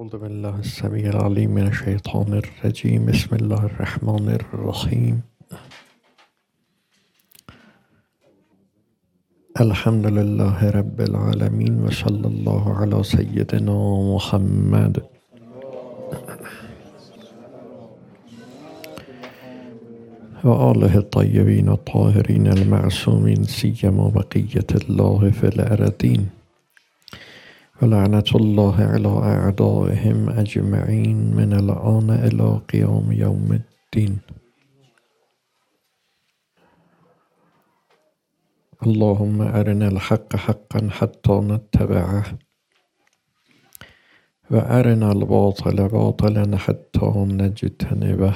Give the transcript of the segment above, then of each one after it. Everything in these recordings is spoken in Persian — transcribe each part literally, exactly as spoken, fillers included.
أعوذ بالله السميع العليم من الشيطان الرجيم. بسم الله الرحمن الرحيم. الحمد لله رب العالمين وصلى الله على سيدنا محمد وآله الطيبين الطاهرين المعصومين سيما بقية الله في الأرضين ولعنة الله على أعدائهم أجمعين من الآن إلى قيام يوم الدين. اللهم أرنا الحق حقا حتى نتبعه وأرنا الباطل باطلا حتى نجتنبه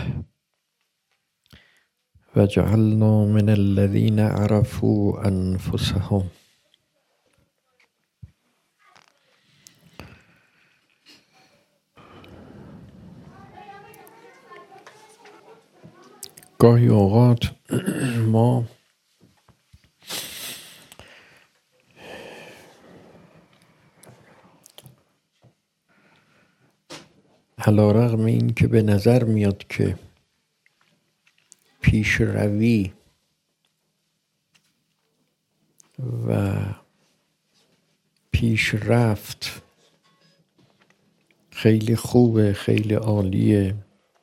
واجعلنا من الذين عرفوا أنفسهم. گاهی اوقات ما علی‌رغم این که به نظر میاد که پیشروی و پیشرفت خیلی خوبه، خیلی عالیه،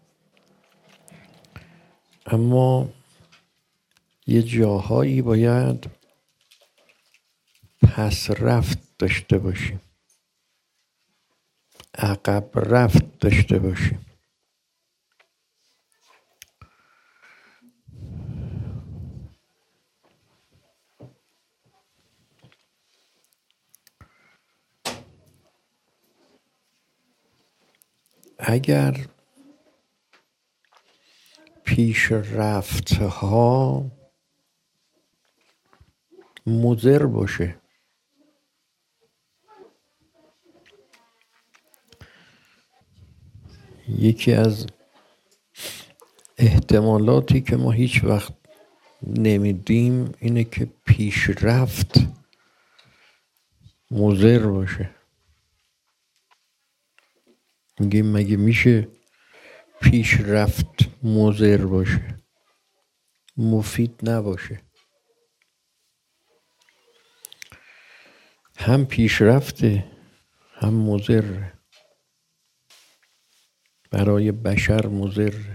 اما یه جاهایی باید پس رفت داشته باشیم، عقب رفت داشته باشیم. اگر پیشرفت‌ها مضر باشه، یکی از احتمالاتی که ما هیچ وقت نمیدیم اینه که پیشرفت مضر باشه. میگیم مگه میشه پیشرفت مضر باشه، مفید نباشه؟ هم پیشرفته هم مضره، برای بشر مضره.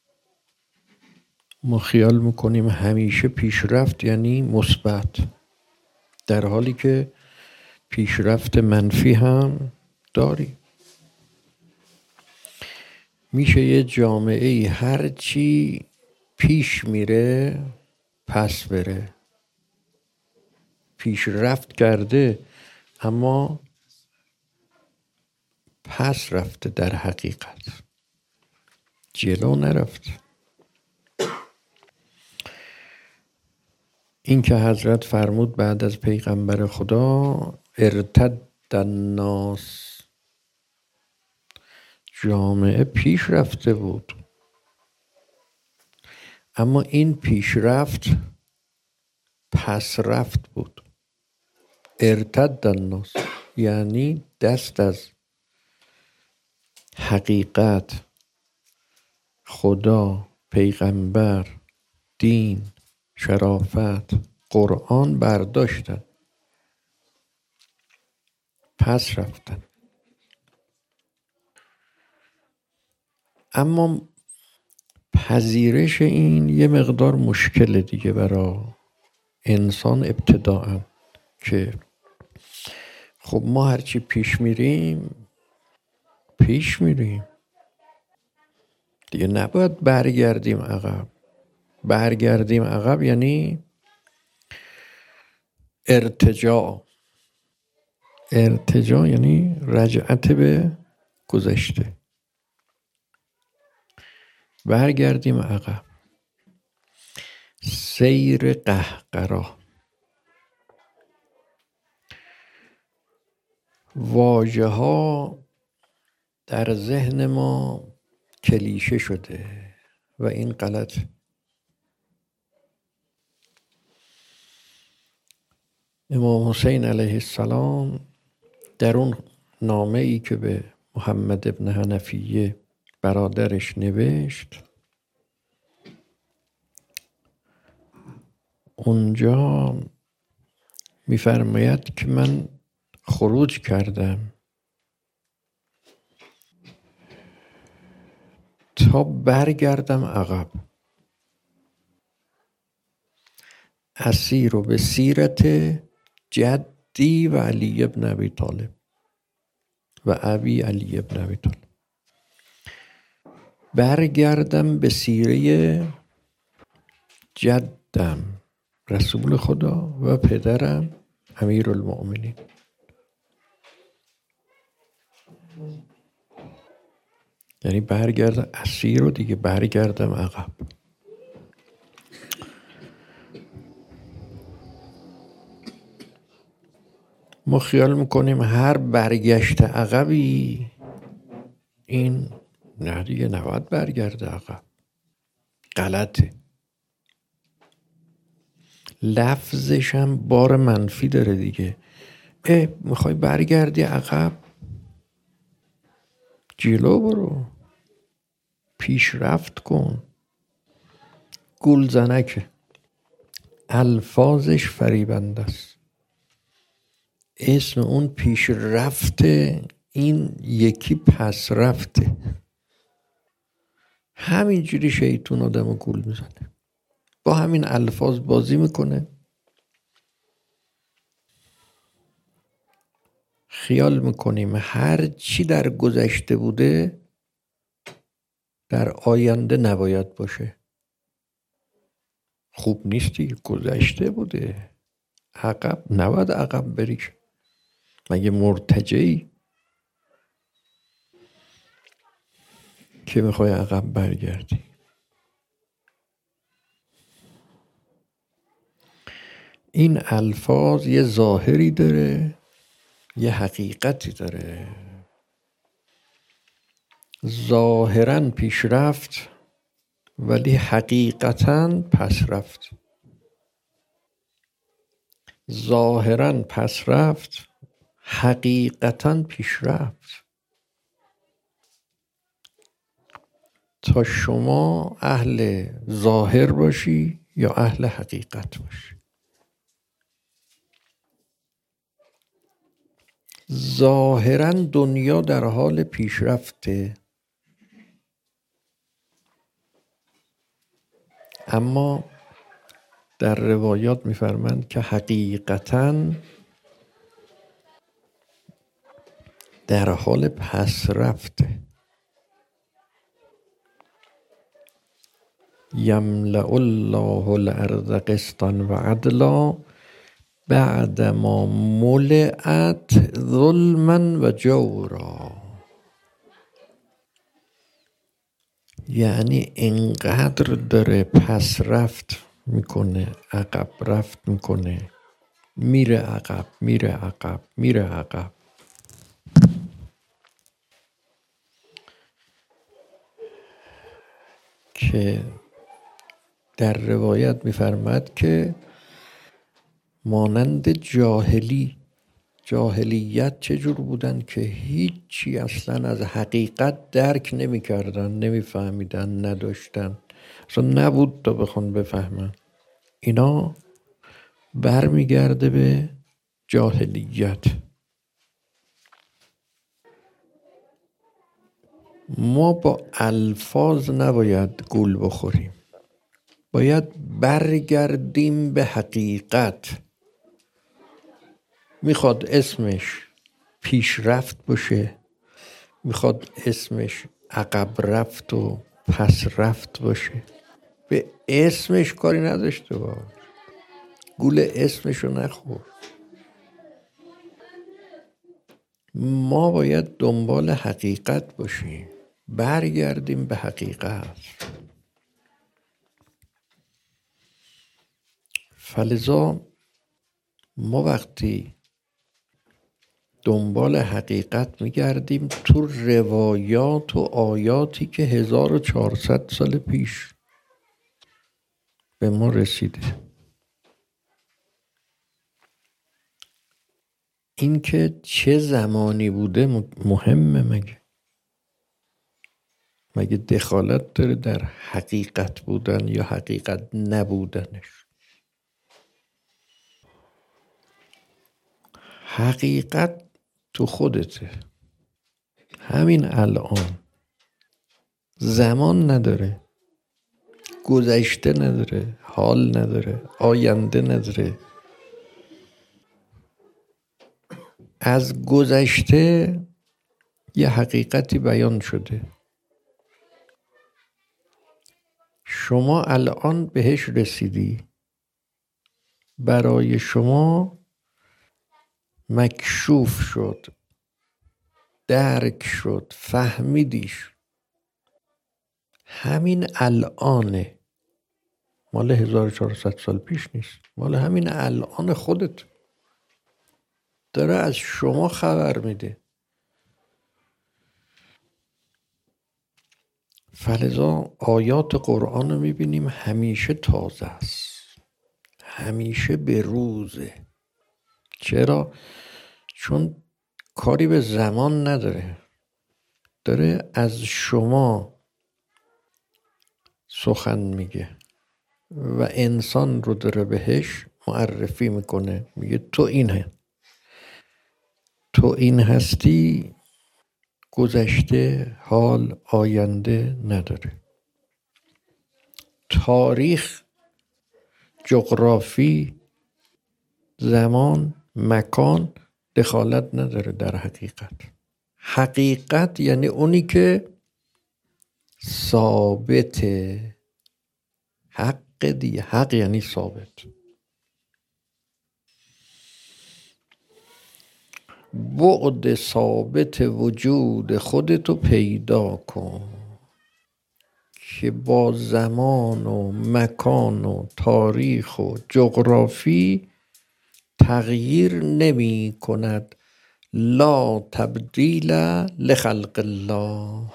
ما خیال میکنیم همیشه پیشرفت یعنی مثبت، در حالی که پیشرفت منفی هم داریم. میشه یه جامعه ای هر چی پیش میره پس بره، پیشرفت کرده اما پس رفته، در حقیقت جلو نرفته. این که حضرت فرمود بعد از پیغمبر خدا ارتد الناس، جامعه پیش رفته بود، اما این پیشرفت پس رفت بود. ارتد الناس یعنی دست از حقیقت، خدا، پیغمبر، دین، شرافت، قرآن برداشتن، پس رفتن. اما پذیرش این یه مقدار مشکل دیگه برای انسان ابتداءً، که خب ما هرچی پیش میریم پیش میریم دیگه، نباید برگردیم عقب. برگردیم عقب یعنی ارتجاع. ارتجاع یعنی رجعت به گذشته. برگردیم عقب، سیر قهقرا. واژه ها در ذهن ما کلیشه شده و این غلط. امام حسین علیه السلام در اون نامه ای که به محمد ابن حنفیه برادرش نوشت، اونجا میفرماید که من خروج کردم تا برگردم عقب، اسیر به سیرت جدی و علی ابن ابی طالب و ابی علی ابن ابی طالب، برگردم به سیره جدم رسول خدا و پدرم امیرالمؤمنین. یعنی برگردم اسیر رو دیگه، برگردم عقب. ما خیال میکنیم هر برگشت عقبی این نه دیگه نباید برگرده عقب، غلطه. لفظش هم بار منفی داره دیگه. اه میخوای برگردی عقب، جلو برو، پیشرفت کن. گولزنکه، الفاظش فریبنده است. اسم اون پیشرفته، این یکی پس رفته. همینجوری شیطون آدمو گول میزنه، با همین الفاظ بازی میکنه. خیال میکنیم هر چی در گذشته بوده در آینده نباید باشه. خوب نیستی، گذشته بوده، عقب نباید عقب بری. مگه مرتجعی که میخوای عقب برگردی؟ این الفاظ یه ظاهری داره، یه حقیقتی داره. ظاهراً پیشرفت ولی حقیقتاً پس رفت. ظاهراً پس رفت، حقیقتاً پیشرفت. تا شما اهل ظاهر باشی یا اهل حقیقت باشی. ظاهراً دنیا در حال پیشرفته، اما در روایات می‌فرمایند که حقیقتاً در حال پس رفته. یملأ الله الارض قسطا و عدلا بعد ما ملئت ظلما و جورا. یعنی اینقدر داره پس رفت میکنه، عقب رفت میکنه، میره عقب میره عقب میره عقب. که در روایت میفرماد که مانند جاهلی، جاهلیت چجور بودن که هیچی اصلا از حقیقت درک نمی کردن، نمی فهمیدن، نداشتن، اصلا نبود تا بخون بفهمن. اینا برمیگرده به جاهلیت. ما با الفاظ نباید گول بخوریم، باید برگردیم به حقیقت. میخواد اسمش پیشرفت باشه، میخواد اسمش عقب رفت و پس رفت باشه، به اسمش کاری نداشته باش، گول اسمشو نخور. ما باید دنبال حقیقت باشیم، برگردیم به حقیقت. فلذا ما وقتی دنبال حقیقت میگردیم تو روایات و آیاتی که هزار و چهارصد سال پیش به ما رسیده. این که چه زمانی بوده مهمه مگه؟ مگه دخالت داره در حقیقت بودن یا حقیقت نبودنش؟ حقیقت تو خودته، همین الان. زمان نداره، گذشته نداره، حال نداره، آینده نداره. از گذشته یه حقیقتی بیان شده، شما الان بهش رسیدی، برای شما مکشوف شد، درک شد، فهمیدیش. همین الانه، مال هزار و چهارصد سال پیش نیست، مال همین الان خودت داره از شما خبر میده. فلذا آیات قرآن رو میبینیم همیشه تازه است، همیشه به روزه. چرا؟ چون کاری به زمان نداره، داره از شما سخن میگه و انسان رو داره بهش معرفی میکنه، میگه تو اینه، تو این هستی. گذشته، حال، آینده نداره. تاریخ، جغرافی، زمان، مکان دخالت نداره در حقیقت. حقیقت یعنی اونی که ثابته. حق دیگه، حق یعنی ثابت. بعد ثابت وجود خودتو پیدا کن که با زمان و مکان و تاریخ و جغرافی تغییر نمی کند. لا تبدیل لخلق الله،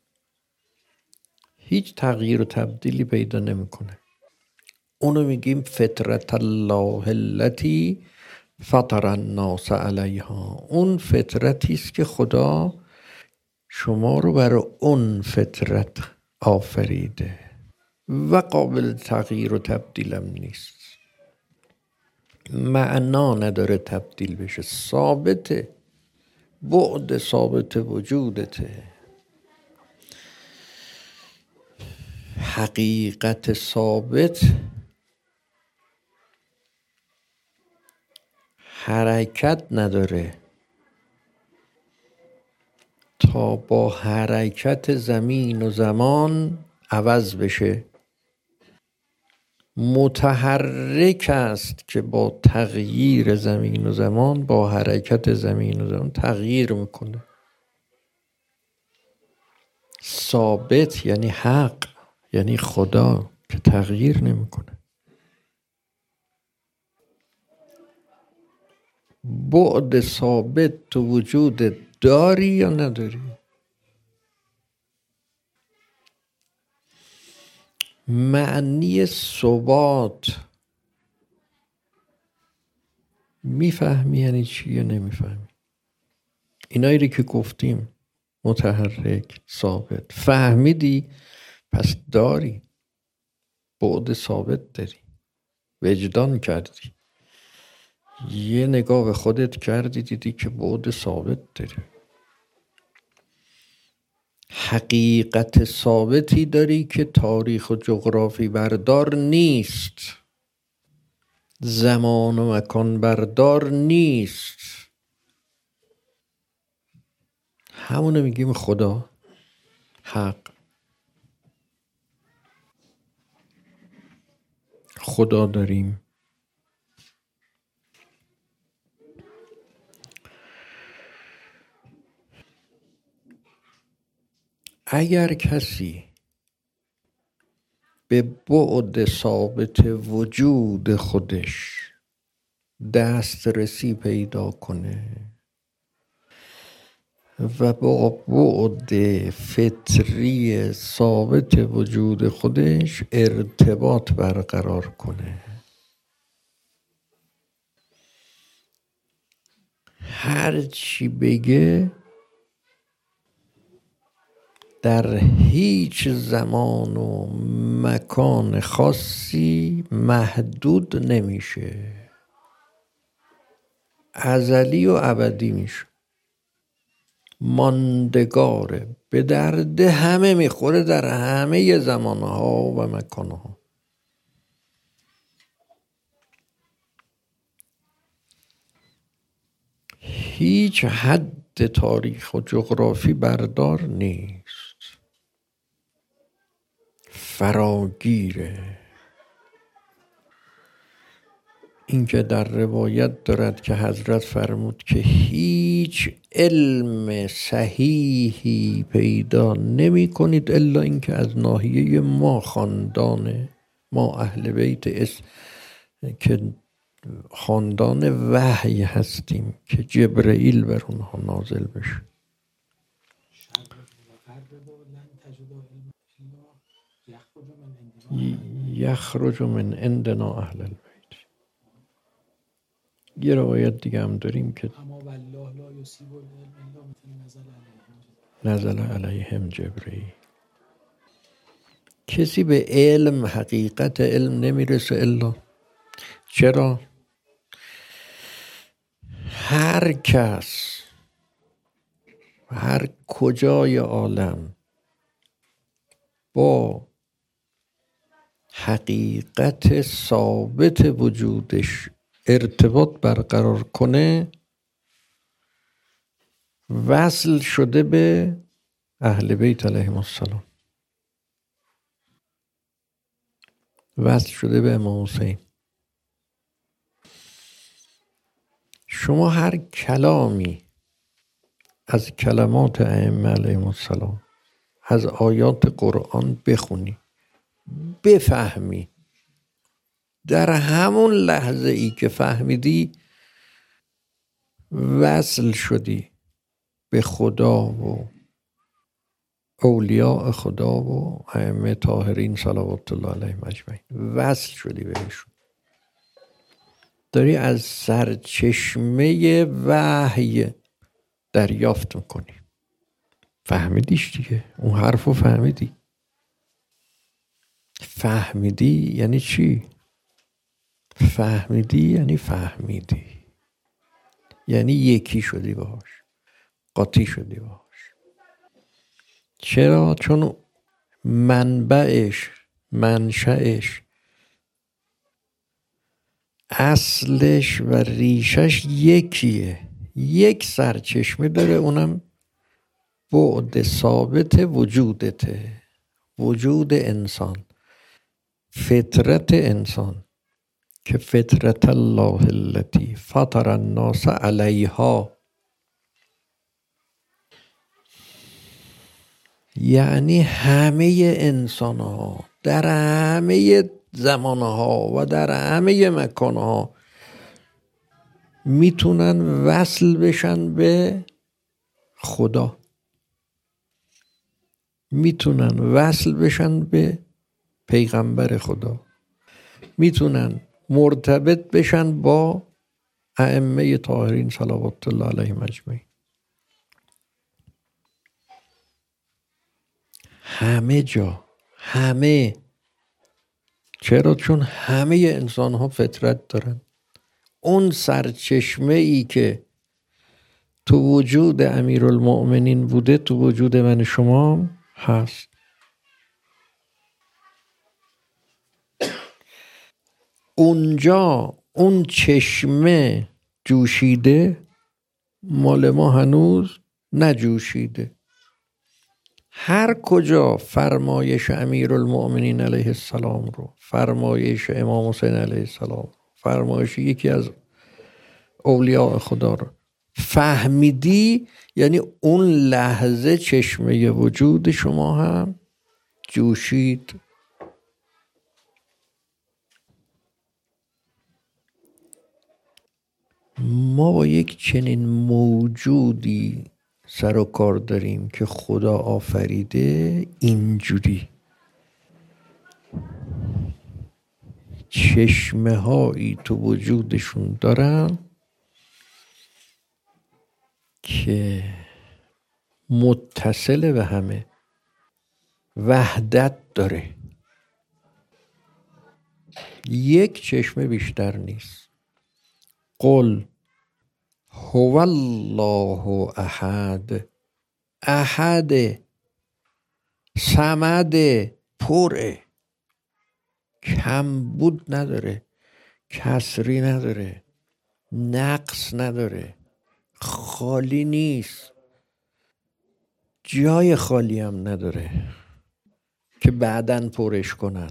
هیچ تغییر و تبدیلی پیدا نمی کنه. اونو میگیم فطرت الله التي فطر الناس علیها. اون فطرتی است که خدا شما رو برای اون فطرت آفریده و قابل تغییر و تبدیلم نیست. معنا نداره تبدیل بشه، ثابته. بعد ثابت وجودته. حقیقت ثابت حرکت نداره تا با حرکت زمین و زمان عوض بشه. متحرک است که با تغییر زمین و زمان، با حرکت زمین و زمان تغییر میکنه. ثابت یعنی حق، یعنی خدا که تغییر نمیکنه. بعد ثابت تو وجود داری یا نداری؟ معنی ثبات میفهمی یعنی چی یا نمیفهمی؟ اینایی رو که گفتیم، متحرک، ثابت، فهمیدی؟ پس داری، بعد ثابت داری، وجدان کردی، یه نگاه به خودت کردی، دیدی که بعد ثابت داری. حقیقت ثابتی داری که تاریخ و جغرافی بردار نیست، زمان و مکان بردار نیست. همونو میگیم خدا، حق. خدا داریم. اگر کسی به بعد ثابت وجود خودش دسترسی پیدا کنه و با بعد فطری ثابت وجود خودش ارتباط برقرار کنه، هر چی بگه در هیچ زمان و مکان خاصی محدود نمیشه، ازلی و ابدی میشه، ماندگاره، به درد همه میخوره در همه زمانها و مکانها. هیچ حد تاریخ و جغرافی بردار نیست، فراگیره. این که در روایت دارد که حضرت فرمود که هیچ علم صحیحی پیدا نمی کنید الا اینکه از ناحیه ما خاندان ما اهل بیت اس که خاندان وحی هستیم که جبرئیل بر اونها نازل بشه. یخرج من عندنا اهل البیت. یه روایت دیگه هم داریم که نزل علیهم جبرئیل. کسی به علم، حقیقت علم نمیرسه الا چرا؟ هر کس هر کجای عالم با حقیقت ثابت وجودش ارتباط برقرار کنه وصل شده به اهل بیت علیهم السلام، وصل شده به امام حسین. شما هر کلامی از کلمات ائمه علیهم السلام، از آیات قرآن بخونی، بفهمی، در همون لحظه ای که فهمیدی وصل شدی به خدا و اولیاء خدا و ائمه طاهرین صلوات الله علیهم اجمعین، وصل شدی بهشون. داری از سرچشمه وحی دریافت میکنی. فهمیدیش دیگه، اون حرفو فهمیدی. فهمیدی یعنی چی؟ فهمیدی یعنی فهمیدی، یعنی یکی شدی باهاش، قاطی شدی باهاش. چرا؟ چون منبعش، منشأش، اصلش و ریشش یکیه، یک سرچشمه داره، اونم بعد ثابت وجودته، وجود انسان، فطرت انسان که فطرت الله التي فطر الناس علیها، یعنی همه انسان ها در همه زمان ها و در همه مکان ها میتونن وصل بشن به خدا، میتونن وصل بشن به پیغمبر خدا، میتونن مرتبط بشن با ائمه طاهرین صلوات الله علیهم اجمعین. همه جا، همه. چرا؟ چون همه انسان ها فطرت دارن. اون سرچشمه ای که تو وجود امیرالمؤمنین بوده تو وجود من شما هست. اونجا اون چشمه جوشیده، مال ما هنوز نجوشیده. هر کجا فرمایش امیرالمؤمنین علیه السلام رو، فرمایش امام حسین علیه السلام، فرمایش یکی از اولیاء خدا رو فهمیدی، یعنی اون لحظه چشمه وجود شما هم جوشید. ما با یک چنین موجودی سر و کار داریم که خدا آفریده اینجوری، چشمه هایی تو وجودشون دارن که متصل به همه. وحدت داره، یک چشمه بیشتر نیست. قل هو الله احد، احد، صمد، پره، کمبود نداره، کسری نداره، نقص نداره، خالی نیست، جای خالی هم نداره که بعداً پرش کنن.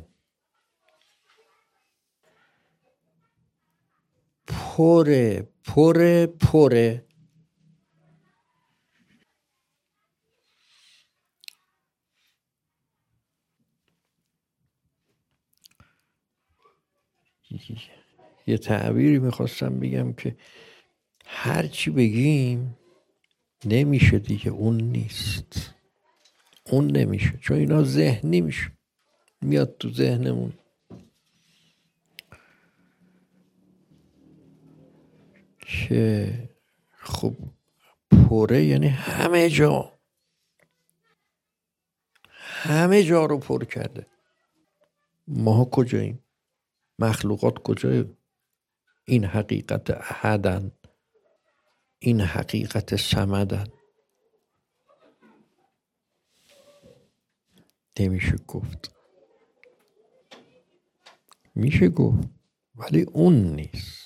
پره پره پره. یه تعبیری میخواستم بگم که هرچی بگیم نمیشه دیگه، اون نیست، اون نمیشه، چون اینا ذهنی میشه، میاد تو ذهنمون. که خب پره یعنی همه جا، همه جا رو پر کرده. ما کجاییم؟ مخلوقات کجای این حقیقت احدن، این حقیقت صمدن؟ نمیشه گفت، میشه گفت ولی اون نیست.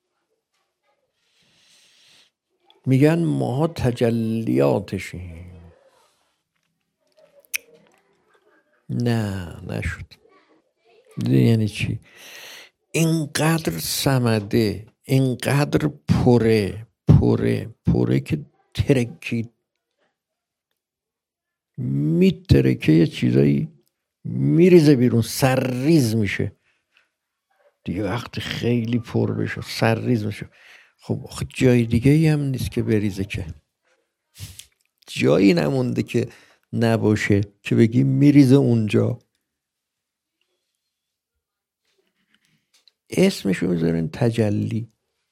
میگن ماها تجلیاتشیم. نه نشد. یعنی چی؟ اینقدر صمده، اینقدر پره پره پره که ترکید، میترکه، یه چیزایی میریزه بیرون، سرریز میشه دیگه. وقتی خیلی پر بشه سرریز میشه. خب جای دیگه ای هم نیست که بریزه، که جایی نمونده که نباشه که بگی میریزه اونجا. اسمشو میذارن تجلی.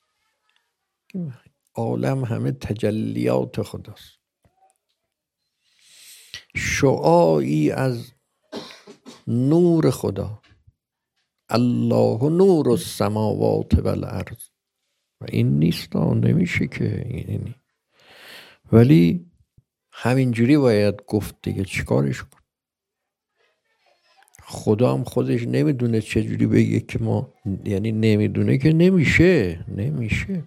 عالم همه تجلیات خداست، شعاعی از نور خدا. الله نور السماوات و الارض. و این نیست، نمیشه که اینی. ولی همینجوری باید گفت دیگه، چیکارش کن؟ خدا هم خودش نمیدونه چجوری بگه که ما، یعنی نمیدونه که نمیشه، نمیشه،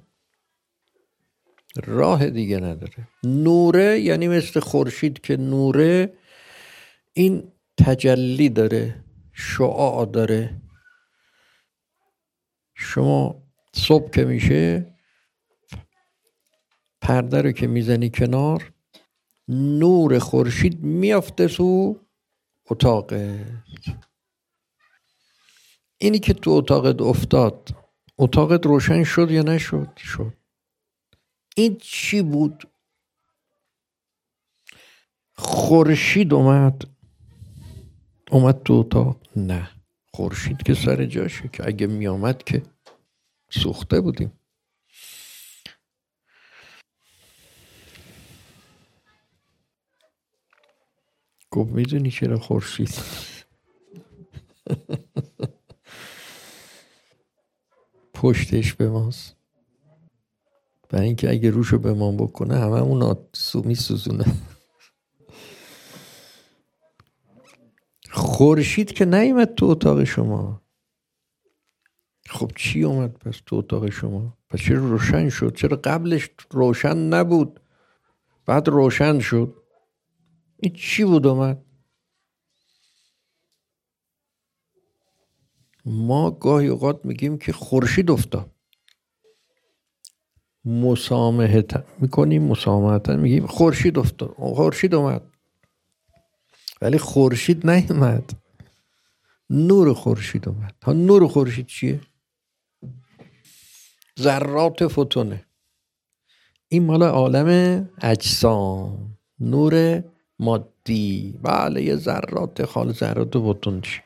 راه دیگه نداره. نوره یعنی مثل خورشید که نوره، این تجلی داره، شعاع داره. شما صبح که میشه پرده رو که میزنی کنار، نور خورشید میافته تو اتاقت. اینی که تو اتاقت افتاد، اتاقت روشن شد یا نشد؟ شد. این چی بود؟ خورشید اومد اومد تو اتاق؟ نه، خورشید که سر جاشه، که اگه می آمد که سوخته بودیم. گفت میدونی چرا خورشید پشتش به ماست؟ برای اینکه اگه روشو به ما بکنه همه اون سومی سوزونه. خورشید که نیومد تو اتاق شما. خب چی اومد پس تو اتاق شما؟ پس چرا روشن شد؟ چرا قبلش روشن نبود بعد روشن شد؟ این چی بود اومد؟ ما گاهی اوقات میگیم که خورشید افتاد، مسامحت میکنیم، مسامحت میگیم خورشید افتاد، خورشید اومد، ولی خورشید نیومد، نور خورشید اومد. ها نور خورشید چیه؟ ذرات فوتونه. این مال عالم اجسام، نور مادی. بله یه ذرات، خال ذرات فوتون چی؟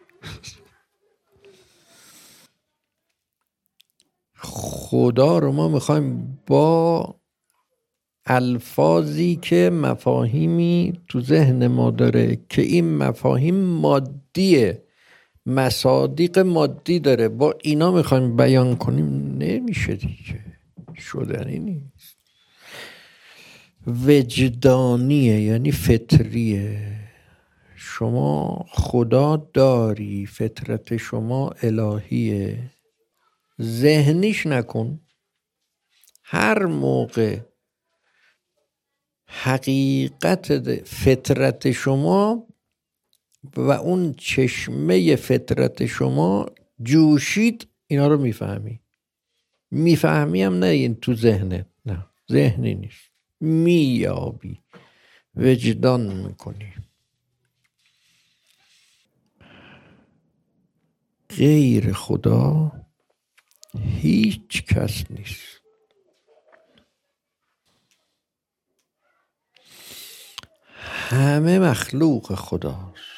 خدا رو ما میخوایم با الفاظی که مفاهیمی تو ذهن ما داره که این مفاهیم مادیه، مصادیق مادی داره، با اینا میخوایم بیان کنیم نمیشه دیگه، شدنی نیست. وجدانیه یعنی فطریه. شما خدا داری، فطرت شما الهیه، ذهنیش نکن. هر موقع حقیقت فطرت شما و اون چشمه فطرت شما جوشید، اینا رو میفهمی. میفهمی هم نه این تو ذهنت، نه ذهنی نیست، میابی، وجدان میکنی. غیر خدا هیچ کس نیست. همه مخلوق خداست.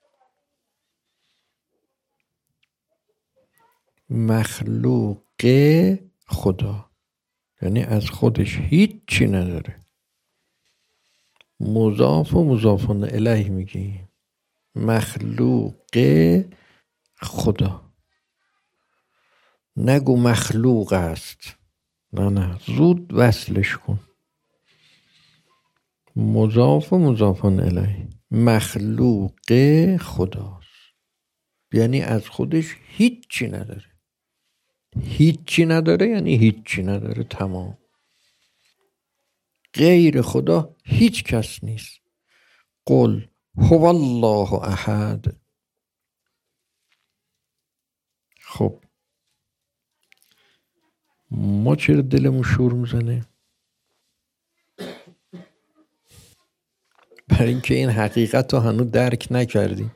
مخلوق خدا یعنی از خودش هیچی نداره. مضاف و مضاف الیه میگیم. مخلوق خدا. نگو مخلوق است، نه نه، زود وصلش کن. مضاف و مضاف الیه. مخلوق خداست یعنی از خودش هیچی نداره. هیچی نداره یعنی هیچی نداره، تمام. غیر خدا هیچ کس نیست. قل هو الله احد. خب ما چرا دلمون شور میزنه؟ برای اینکه این حقیقت رو هنوز درک نکردیم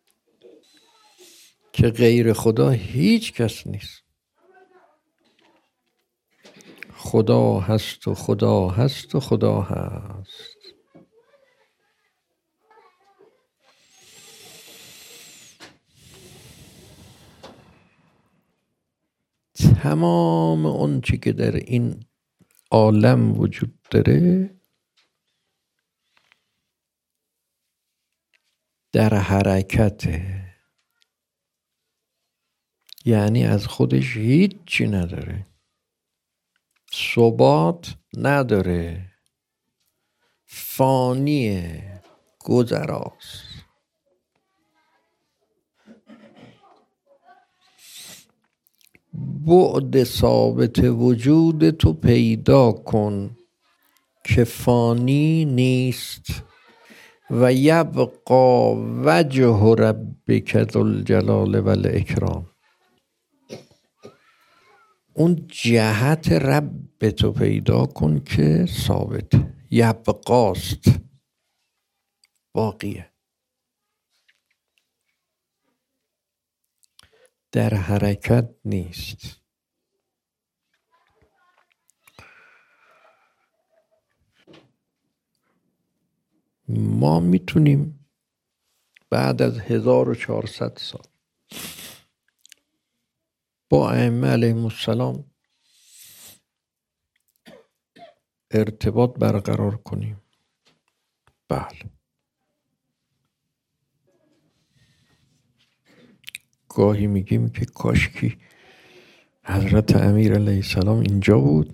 که غیر خدا هیچ کس نیست. خدا هست و خدا هست و خدا هست. تمام اون چی که در این عالم وجود داره در حرکته، یعنی از خودش هیچی نداره، ثبات نداره، فانیه، گذراست. بعد ثابت وجود تو پیدا کن که فانی نیست و یبقا وجه ربک ذوالجلال والاکرام. اون جهت رب تو پیدا کن که ثابت، یبقاست، باقیه، در حرکت نیست. ما میتونیم بعد از هزار و چهارصد سال با ائمه علیهم السلام ارتباط برقرار کنیم. بله. گاهی میگیم که کاشکی حضرت امیر علیه السلام اینجا بود.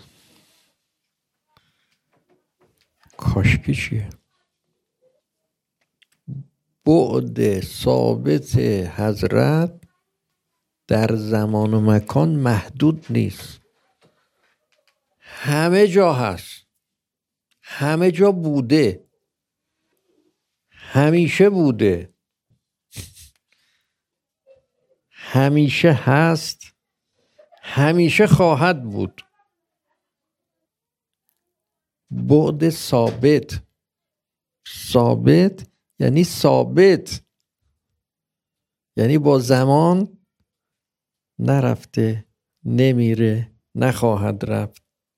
کاشکی چیه؟ بعد ثابت حضرت در زمان و مکان محدود نیست، همه جا هست، همه جا بوده، همیشه بوده، همیشه هست، همیشه خواهد بود. بعد ثابت. ثابت یعنی ثابت، یعنی با زمان نرفته، نمیره، نخواهد رفت،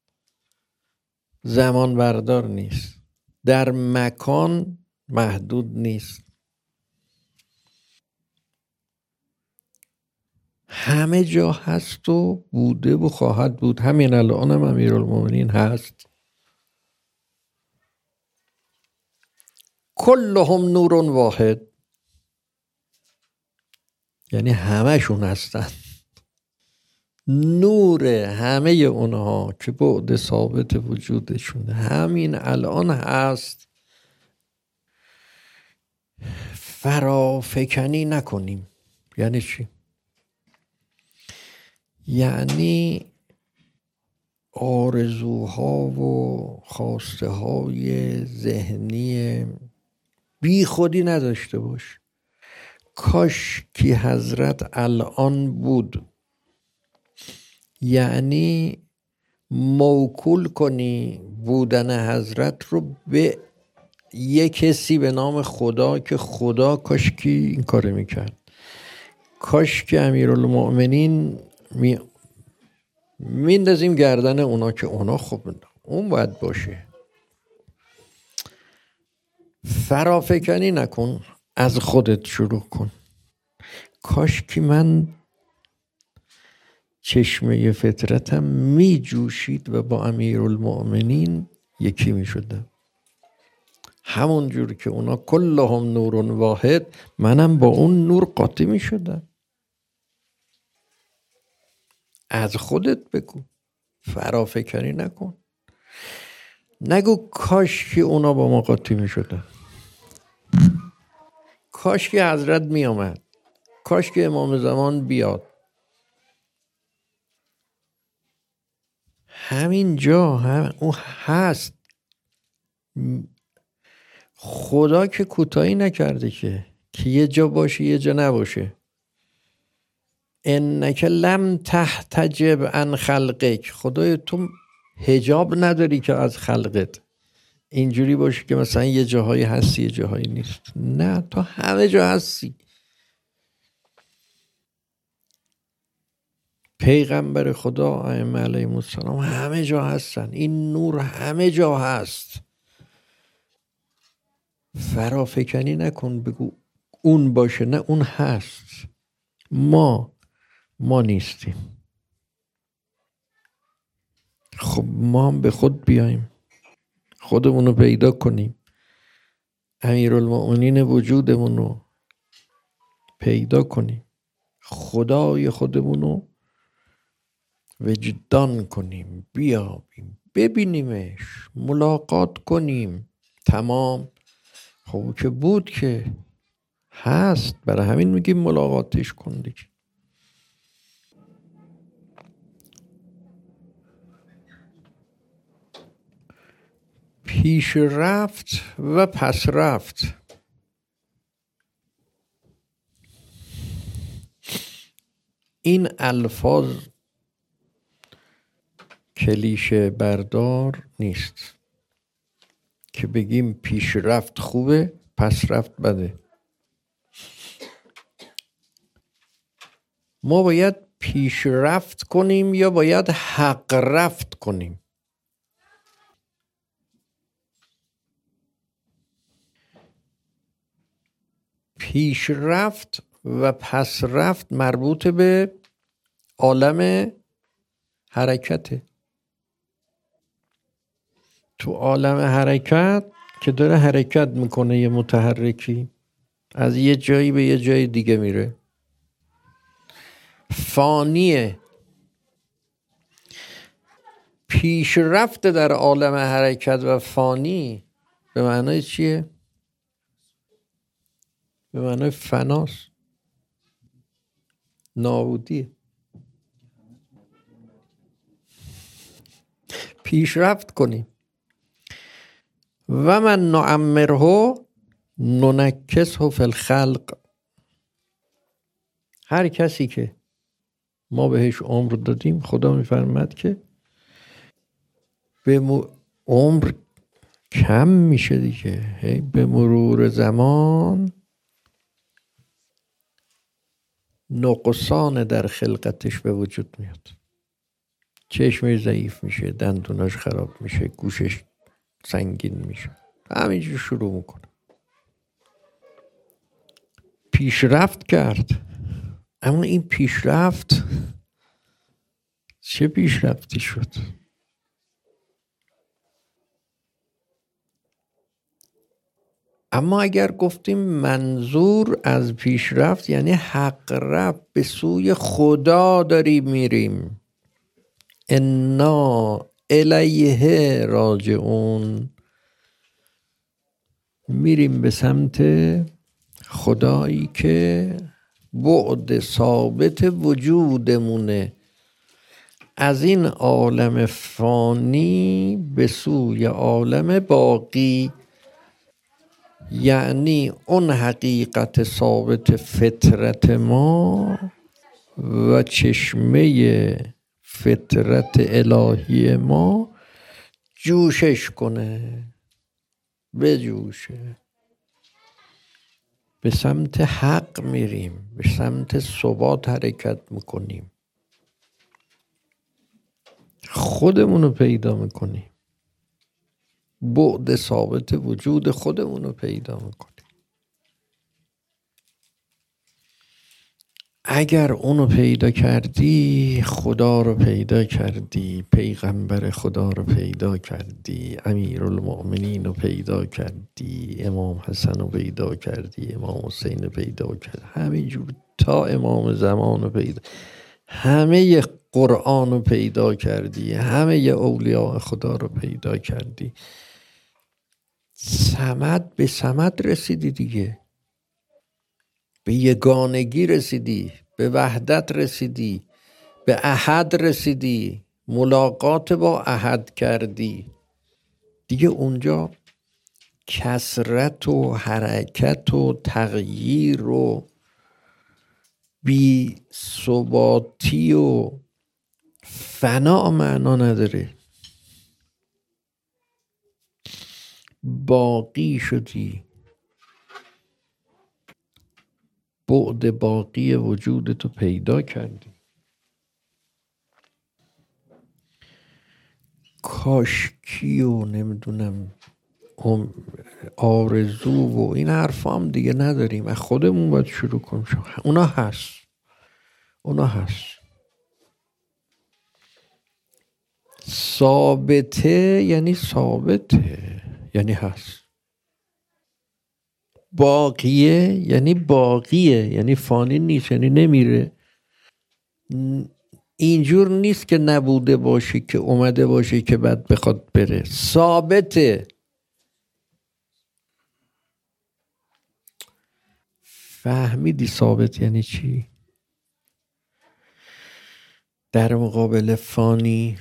زمان بردار نیست، در مکان محدود نیست، همه جا هست و بوده و خواهد بود. همین الان هم امیرالمومنین هست، کلهم نور واحد، یعنی همهشون هستن نور همه اونها که بعد ثابت وجودشون همین الان هست. فرافکنی نکنیم. یعنی چی؟ یعنی آرزوها و خواسته های ذهنی بی خودی نداشته باش. کاش کی حضرت الان بود، یعنی موکول کنی بودن حضرت رو به یک کسی به نام خدا که خدا کاش کی این کار میکرد. کاش که امیرالمؤمنین می میندازیم گردن اونا که اونا خب اون باید باشه. فرافکنی نکن، از خودت شروع کن. کاش که من چشمه فطرتم می جوشید و با امیرالمؤمنین یکی می شدم، همون جور که اونا کلهم نور واحد، منم با اون نور قاطی می شدم. از خودت بگو، فرافکنی نکن. نگو کاش که اونا با ما قاطی می شدن، کاش که حضرت می آمد، کاش که امام زمان بیاد. همین جا هم اون هست. خدا که کوتاهی نکرده که که یه جا باشه یه جا نباشه. انک لم تحتجب عن خلقک، خدای تو حجاب نداری که از خلقت اینجوری باشه که مثلا یه جاهایی هستی یه جاهایی نیست. نه، تو همه جا هستی. پیغمبر خدا ائمه علیهم السلام همه جا هستن. این نور همه جا هست. فرافکنی نکن بگو اون باشه. نه، اون هست. ما ما نیستیم. خب ما هم به خود بیایم، خودمونو پیدا کنیم، امیرالمؤمنین وجودمونو پیدا کنیم، خدای خودمونو وجدان کنیم، بیابیم، ببینیمش، ملاقات کنیم. تمام. خب که بود که هست، برای همین میگیم ملاقاتش کن دیگه. پیش رفت و پس رفت. این الفاظ کلیشه بردار نیست که بگیم پیش رفت خوبه پس رفت بده. ما باید پیش رفت کنیم یا باید حق رفت کنیم؟ پیش رفت و پس رفت مربوط به عالم حرکته. تو عالم حرکت که داره حرکت میکنه یه متحرکی، از یه جایی به یه جای دیگه میره، فانیه. پیش رفت در عالم حرکت و فانی به معنای چیه؟ به معنای فناست، نابودیه. پیش رفت کنیم. و من نعمره ننکسه فی الخلق. هر کسی که ما بهش عمر دادیم، خدا میفرماد که به عمر کم میشه دیگه. هی به مرور زمان نقصان در خلقتش به وجود میاد. چشمش ضعیف میشه، دندوناش خراب میشه، گوشش سنگین میشه، همینجور شروع میکنه. پیشرفت کرد، اما این پیشرفت چه پیشرفتی شد؟ اما اگر گفتیم منظور از پیشرفت یعنی حق رفت، به سوی خدا داریم میریم، انا الیه راجعون، میریم به سمت خدایی که بعد ثابت وجودمونه، از این عالم فانی به سوی عالم باقی، یعنی اون حقیقت ثابت فطرت ما و چشمه فطرت الهی ما جوشش کنه، بجوشه. به سمت حق میریم، به سمت ثبات حرکت میکنیم، خودمونو پیدا میکنیم، بعد ثابت وجود خودمونو پیدا میکنیم. اگر اونو پیدا کردی، خدا رو پیدا کردی، پیغمبر خدا رو پیدا کردی، امیرالمؤمنین رو پیدا کردی، امام حسن رو پیدا کردی، امام حسین رو پیدا کردی، همینجور تا امام زمان رو پیدا، همه قرآن رو پیدا کردی، همه اولیاء خدا رو پیدا کردی، صمد به صمد رسیدی دیگه، به یگانگی رسیدی، به وحدت رسیدی، به احد رسیدی، ملاقات با احد کردی دیگه. اونجا کثرت و حرکت و تغییر و بی ثباتی و فنا معنا نداره، باقی شدی، بعد باقی وجودتو پیدا کردی. کاشکی و نمیدونم آرزو و این حرف هم دیگه نداریم، از خودمون باید شروع کنیم. اونا هست، اونا هست. ثابته یعنی ثابته، یعنی هست. باقیه یعنی باقیه، یعنی فانی نیست، یعنی نمیره. اینجور نیست که نبوده باشی که اومده باشی که بعد بخواد بره، ثابته. فهمیدی ثابت یعنی چی؟ در مقابل فانی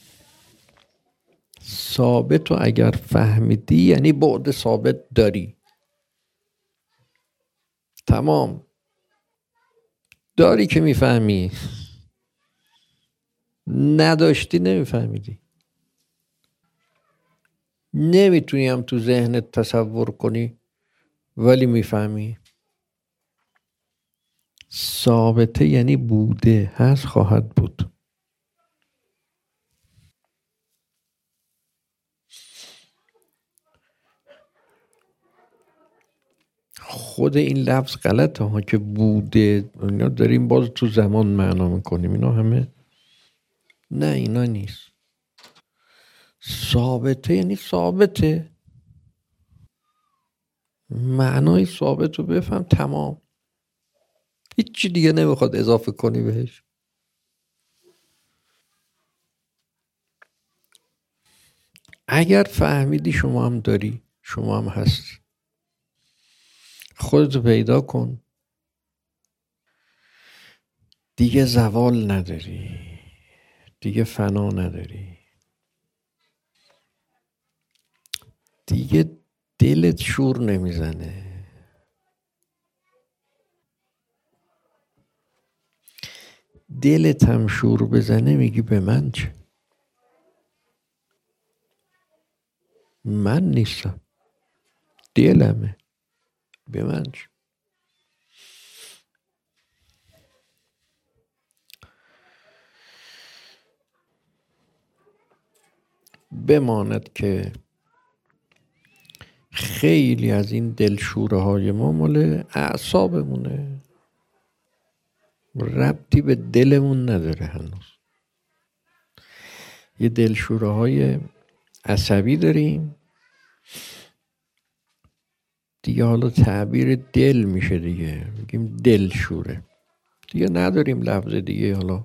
ثابت رو اگر فهمیدی یعنی بعد ثابت داری. تمام داری که میفهمی، نداشتی نمیفهمیدی. نمیتونی هم تو ذهنت تصور کنی ولی میفهمی. ثابته یعنی بوده، هست، خواهد بود. خود این لفظ غلطه ها که بوده، اینا داریم باز تو زمان معنا میکنیم، اینا همه نه، اینا نیست. ثابته یعنی ثابته، معنای ثابت رو بفهم، تمام. هیچی دیگه نمیخواد اضافه کنی بهش. اگر فهمیدی شما هم داری، شما هم هستی، خودتو پیدا کن، دیگه زوال نداری، دیگه فنا نداری، دیگه دلت شور نمیزنه. دلت هم شور بزنه میگی به من چه؟ من نیستم، دلمه، به من چه؟ بماند که خیلی از این دلشوره های ما مال اعصابمونه، ربطی به دلمون نداره. هنوز یه دلشوره های عصبی داریم، دیگه حالا تعبیر دل میشه دیگه، میگیم دلشوره دیگه، نداریم لفظ دیگه. حالا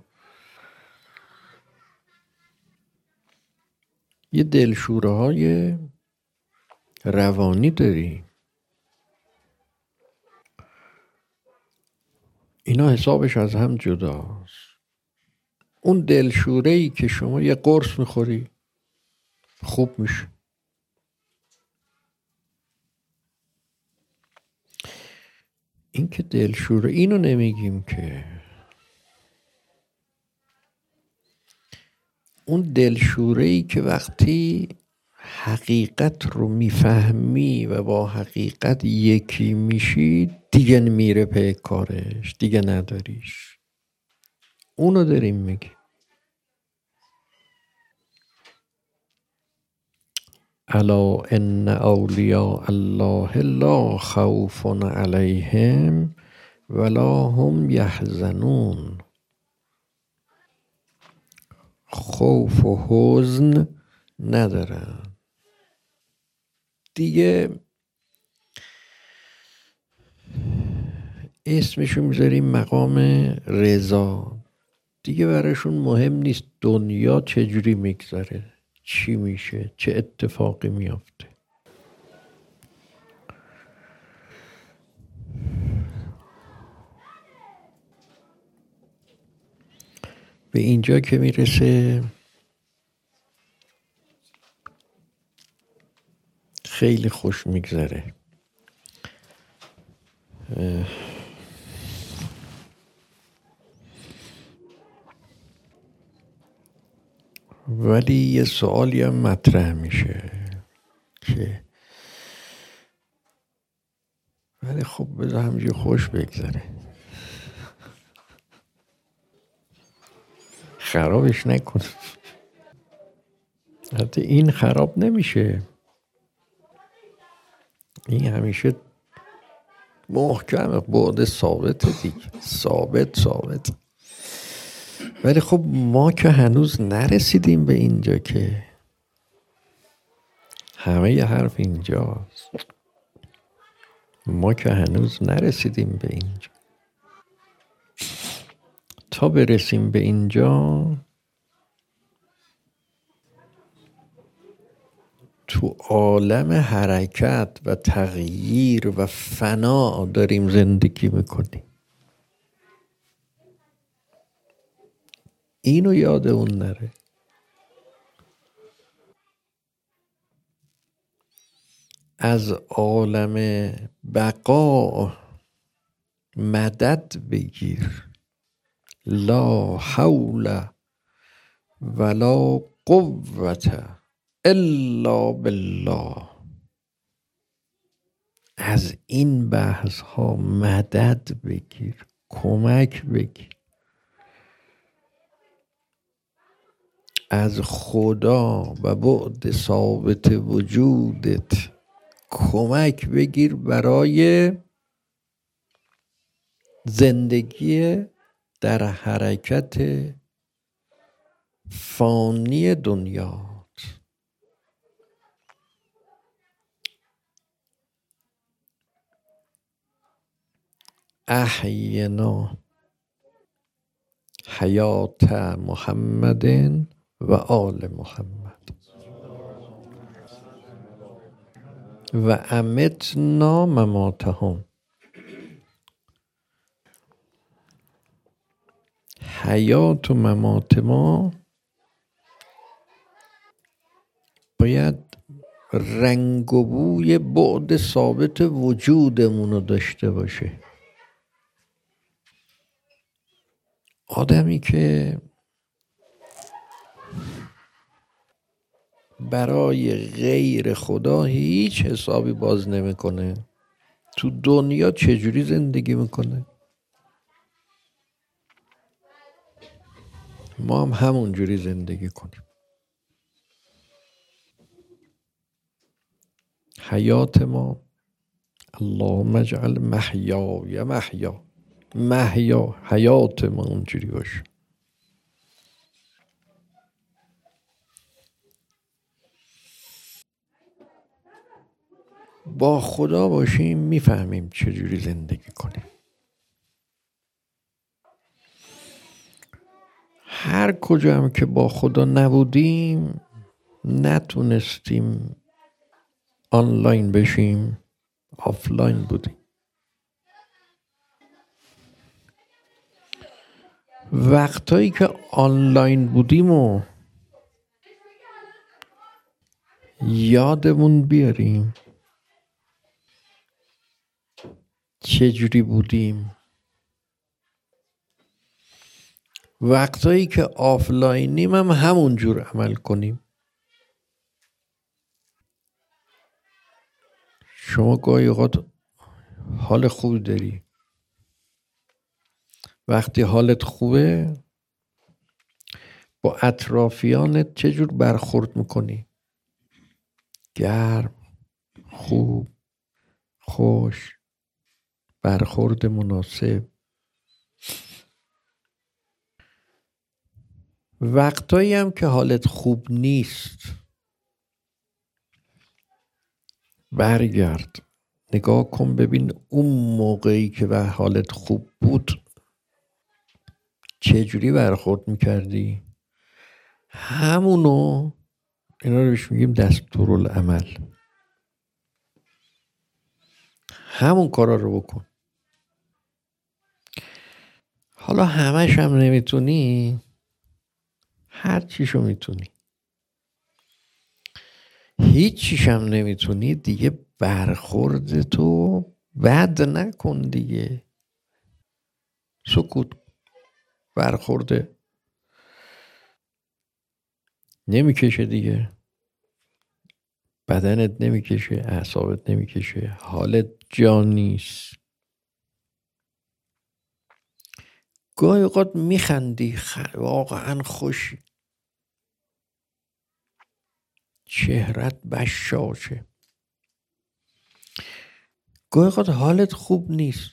یه دلشوره های روانی داریم، اینا حسابش از هم جداست. اون دلشوره ای که شما یه قرص میخوری خوب میشه، این که دلشوره، اینو نمیگیم که. اون دلشوره ای که وقتی حقیقت رو میفهمی و با حقیقت یکی میشی دیگه میره پی کارش، دیگه نداریش، اونو داریم میگیم. الا ان اولیاء الله لا خوف علیهم ولا هم یحزنون. خوف و حزن ندارن دیگه، اسمشو میذاریم مقام رضا. دیگه براشون مهم نیست دنیا چجوری میگذره، چی میشه، چه اتفاقی میافته. به اینجا که میرسه خیلی خوش میگذره. ولی یه سوالی هم مطرح میشه که ولی خب بذار همینجوری خوش بگذره، خرابش نکن. حتی این خراب نمیشه، این همیشه محکم بعد ثابت دیگه، ثابت ثابت. ولی خب ما که هنوز نرسیدیم به اینجا، که همه ی حرف اینجاست، ما که هنوز نرسیدیم به اینجا. تا برسیم به اینجا تو عالم حرکت و تغییر و فنا داریم زندگی میکنیم. اینو یادمون نره. از عالم بقا مدد بگیر، لا حول ولا قوة الا بالله. از این بحث ها مدد بگیر، کمک بگیر، از خدا و بعد ثابت وجودت کمک بگیر برای زندگی در حرکت فانی دنیات. احینا حیات محمد و آل محمد و امتنا مماتهم. حیات و ممات ما باید رنگ و بوی بعد ثابت وجودمون رو داشته باشه. آدمی که برای غیر خدا هیچ حسابی باز نمیکنه، تو دنیا چجوری زندگی میکنه؟ ما هم همون جوری زندگی کنیم. حیات ما اللهم اجعل محیای محیا، محیا حیات ما اونجوری باشه. با خدا باشیم میفهمیم چجوری زندگی کنیم. هر کجا هم که با خدا نبودیم نتونستیم آنلاین بشیم، آفلاین بودیم. وقتایی که آنلاین بودیم و یادمون بیاریم چجوری بودیم. وقتایی که آفلاینیم هم همون جور عمل کنیم. شما گاهی اوقات حال خوبی داری، وقتی حالت خوبه با اطرافیانت چجور برخورد میکنی؟ گرم، خوب، خوش، برخورد مناسب. وقتایی هم که حالت خوب نیست برگرد نگاه کن ببین اون موقعی که به حالت خوب بود چجوری برخورد میکردی. همونو، اینا رو بهش میگیم دستورالعمل. همون کارا رو بکن. حالا همش هم نمیتونی، هر چیشو میتونی. هیچ چیش هم نمیتونی دیگه، برخورد تو بد نکن دیگه. سکوت. برخورده نمیکشه دیگه، بدنت نمیکشه، اعصابت نمیکشه، حالت جا نیست. گاهی اوقات میخندی، خ... واقعا خوشی، چهرت بشاشه. گاهی اوقات حالت خوب نیست،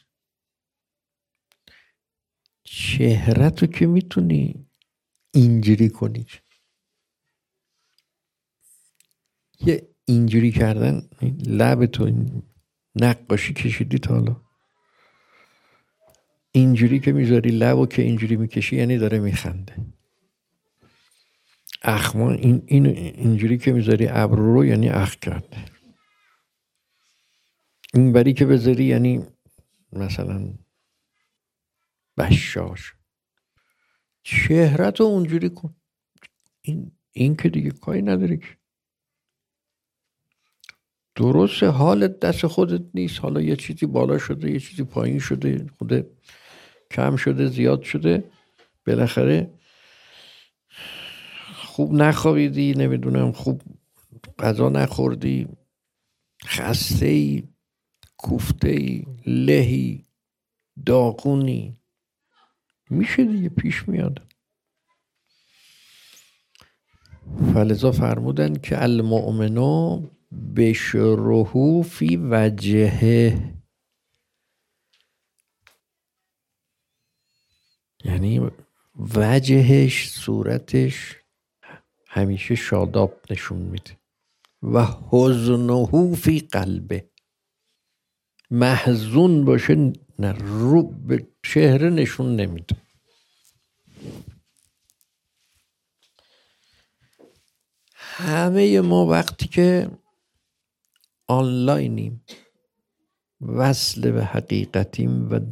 چهرتو که میتونی اینجوری کنی. یه اینجوری کردن، لب تو نقاشی کشیدی تا حالا؟ اینجوری که میذاری لبو که اینجوری میکشی یعنی داره میخنده. اخما این این اینجوری که میذاری ابرو رو یعنی اخ کرده. این بری که بذاری یعنی مثلا بشاش. چهرتو اونجوری کن. این این که دیگه کاری نداره که. درسته حالت دست خودت نیست، حالا یه چیزی بالا شده، یه چیزی پایین شده، خود کم شده، زیاد شده، بالاخره خوب نخوابیدی، نمیدونم خوب غذا نخوردی، خسته ای، کوفته ای، لهی، داغونی، میشه دیگه، پیش میاد. فلذا فرمودن که المؤمنو بشره فی وجهه، یعنی وجهش، صورتش همیشه شاداب نشون میده. و حزنه فی قلبه، محزون باشه نه، رو به چهره نشون نمیده. همه ما وقتی که آنلاینیم، وصل به حقیقتیم و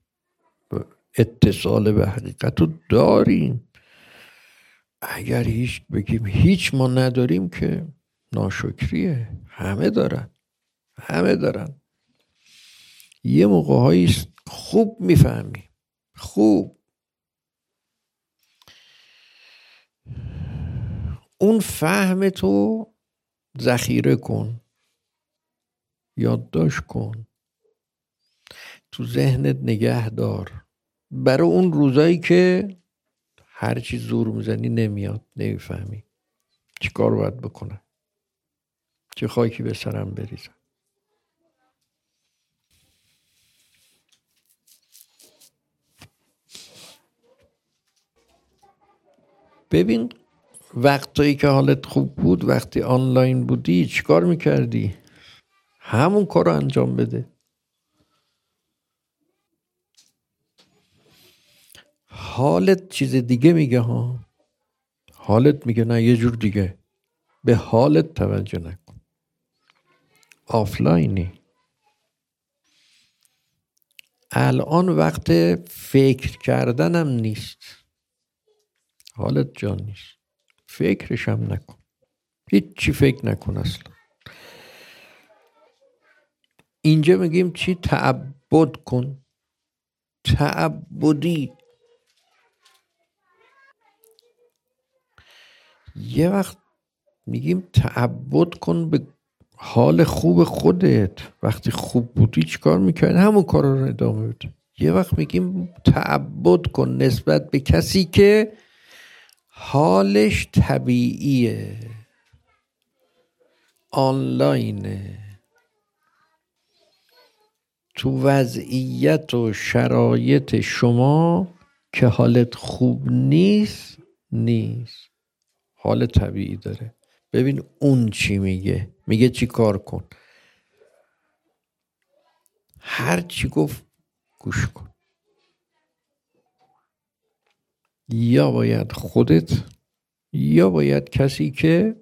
اتصال به حقیقت رو داریم. اگر هیچ بگیم هیچ ما نداریم که ناشکریه. همه دارن، همه دارن. یه موقع هایی خوب میفهمی، خوب اون فهم تو ذخیره کن، یادداشت کن، تو ذهنت نگه دار، برای اون روزایی که هر چی زور میزنی نمیاد، نمیفهمی چی کار باید بکنم، چه خاکی به سرم بریزم. ببین وقتایی که حالت خوب بود، وقتی آنلاین بودی چی کار میکردی؟ همون کار رو انجام بده. حالت چیز دیگه میگه ها، حالت میگه نه یه جور دیگه. به حالت توجه نکن، آفلاینی. الان وقت فکر کردنم نیست، حالت جان نیست، فکرش هم نکن، هیچ چی فکر نکن اصلا. اینجا میگیم چی؟ تعبد کن، تعبدی. یه وقت میگیم تعبد کن به حال خوب خودت. وقتی خوب بودی چی کار میکرد؟ همون کار رو ادامه بده. یه وقت میگیم تعبد کن نسبت به کسی که حالش طبیعیه، آنلاینه، تو وضعیت و شرایط شما که حالت خوب نیست نیست، حال طبیعی داره. ببین اون چی میگه، میگه چی کار کن. هر چی گفت گوش کن. یا باید خودت یا باید کسی که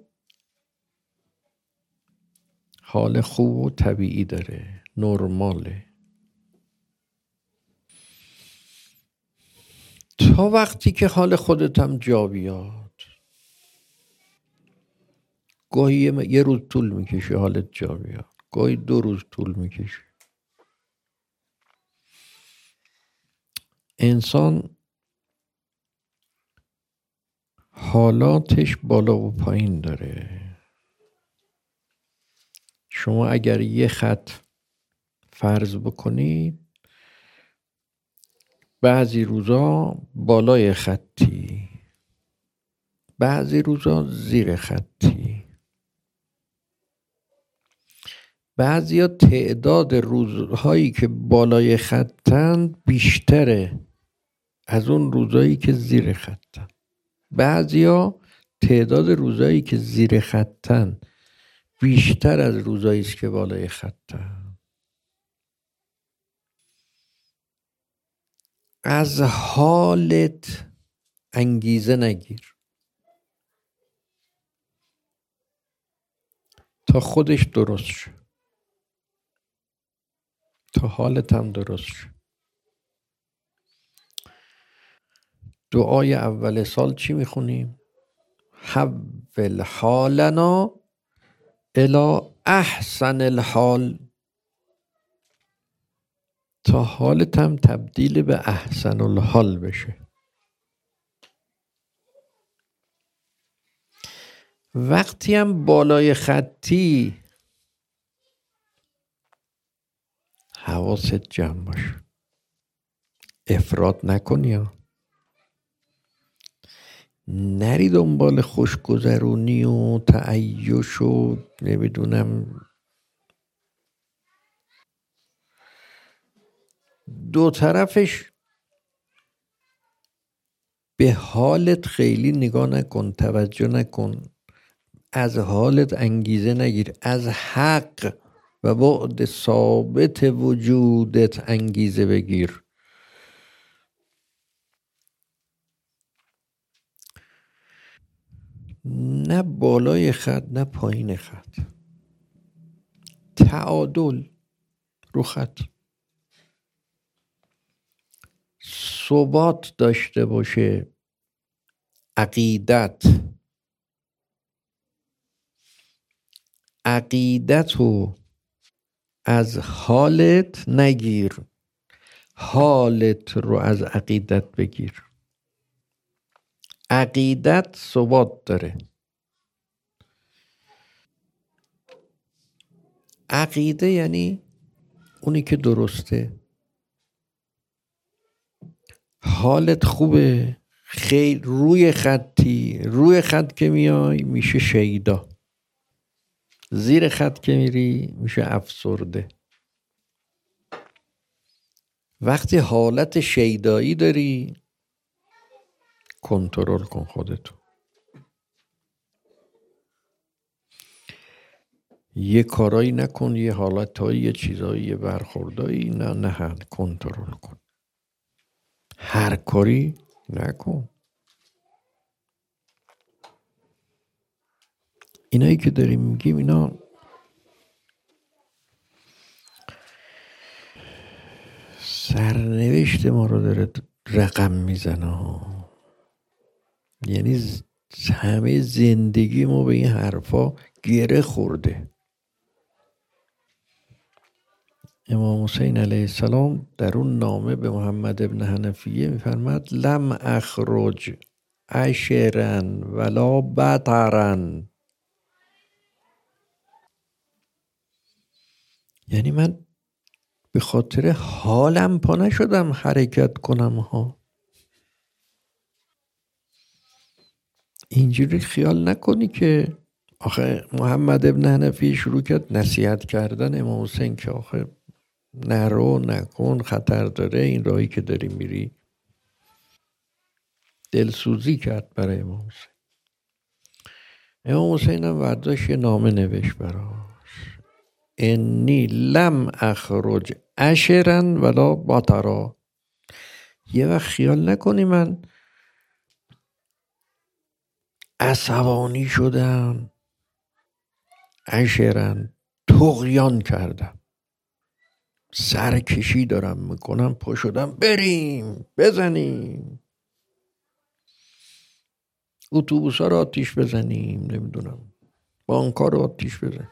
حال خوب و طبیعی داره، نرماله. تا وقتی که حال خودت هم جا بیاد. گاهی یه روز طول میکشه حالت جا بیاد، گاهی دو روز طول میکشه. انسان حالاتش بالا و پایین داره. شما اگر یه خط فرض بکنید، بعضی روزا بالای خطی، بعضی روزا زیر خطی. بعضیا تعداد روزهایی که بالای خطن بیشتره از اون روزهایی که زیر خطن. بعضیا تعداد روزهایی که زیر خطن بیشتر از روزهایی است که بالای خطن. از حالت انگیزه نگیر تا خودش درست شه، تا حالت هم درست شه. دعای اول سال چی میخونیم؟ حول حالنا الی احسن الحال. تا حالت هم تبدیل به احسن الحال بشه. وقتی هم بالای خطی، حواست جمع باشه، افراط نکنی ها. نری دنبال خوشگذرونی و تعیش و نمیدونم. دو طرفش به حالت خیلی نگاه نکن، توجه نکن، از حالت انگیزه نگیر، از حق و بعد ثابت وجودت انگیزه بگیر. نه بالای خط نه پایین خط، تعادل رو خط. ثبات داشته باشه عقیدت. عقیدتو از حالت نگیر، حالت رو از عقیدت بگیر. عقیدت ثبات داره. عقیده یعنی اونی که درسته. حالت خوبه، خیلی روی خطی، روی خط که میای میشه شیدا، زیر خط که میری میشه افسرده. وقتی حالت شیدایی داری، کنترل کن خودتو. یه کارایی نکن، یه حالتهایی، یه چیزایی، یه برخوردایی، نه نه کنترل کن. هر کاری نکن. اینایی که داریم میگیم اینا سرنوشت ما رو داره رقم میزنه ها. یعنی همه زندگی ما به این حرفا گره خورده. امام حسین علیه السلام در اون نامه به محمد ابن حنفیه میفرماد لم اخرج عشرن ولا بطرن. یعنی من به خاطر حالم پا نشدم حرکت کنم ها. اینجوری خیال نکنی که آخه محمد ابن حنفی شروع کرد نصیحت کردن امام حسین که آخه نرو نکن، خطر داره این راهی که داری میری. دلسوزی کرد برای امام حسین. امام حسین هم برداشت یه نامه نوشت براش انی لم اخرج عشرن ولا بطرا. یه وقت خیال نکنی من عصبانی شدم، عشرن طغیان کردم، سرکشی دارم میکنم، پا شدم بریم بزنیم اتوبوس ها رو آتیش بزنیم، نمیدونم بانک ها رو آتیش بزنیم.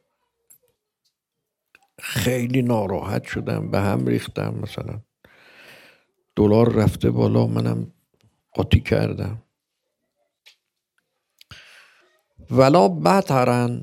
خیلی ناراحت شدم، به هم ریختم، مثلا دلار رفته بالا منم قاطی کردم. ولا بطرن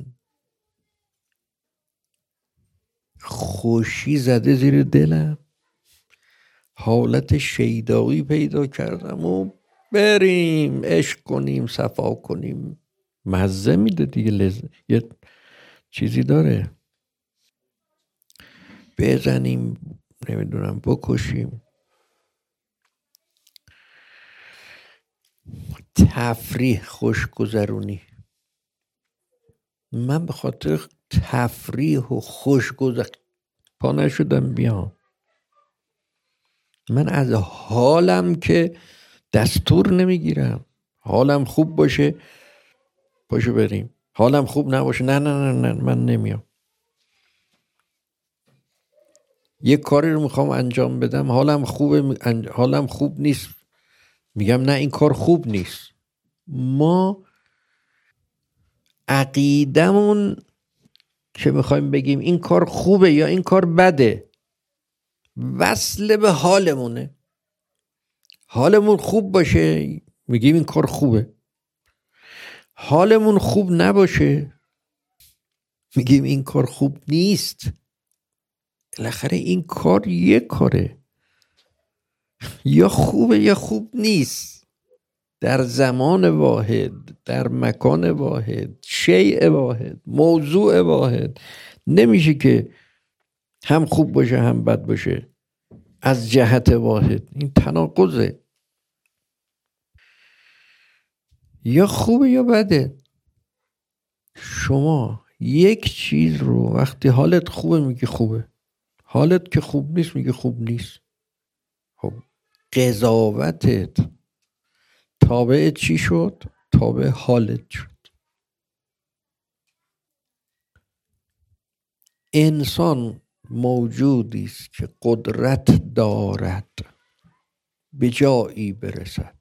خوشی زده زیر دلم، حالت شیدایی پیدا کردم و بریم عشق کنیم صفا کنیم. مزه میده دیگه، لذت یه چیزی داره. بزنیم نمیدونم بکشیم. تفریح، خوشگذرونی. من به خاطر تفریح و خوشگذر پا نشدم بیام. من از حالم که دستور نمیگیرم. حالم خوب باشه پاشو بریم، حالم خوب نباشه نه نه نه نه من نمیام. یه کاری رو میخوام انجام بدم، حالم خوبه، حالم خوب نیست، میگم نه این کار خوب نیست. ما عقیدمون که میخوایم بگیم این کار خوبه یا این کار بده وصل به حالمونه. حالمون خوب باشه میگیم این کار خوبه، حالمون خوب نباشه میگیم این کار خوب نیست. بالاخره این کار یه کاره، یا خوبه یا خوب نیست، در زمان واحد، در مکان واحد، شیء واحد، موضوع واحد. نمیشه که هم خوب باشه هم بد باشه از جهت واحد. این تناقضه. یا خوبه یا بده. شما یک چیز رو وقتی حالت خوبه میگی خوبه، حالت که خوب نیست میگی خوب نیست. خب قضاوتت تابع چی شد؟ تابع حالت شد. انسان موجودی است که قدرت دارد به جایی برسد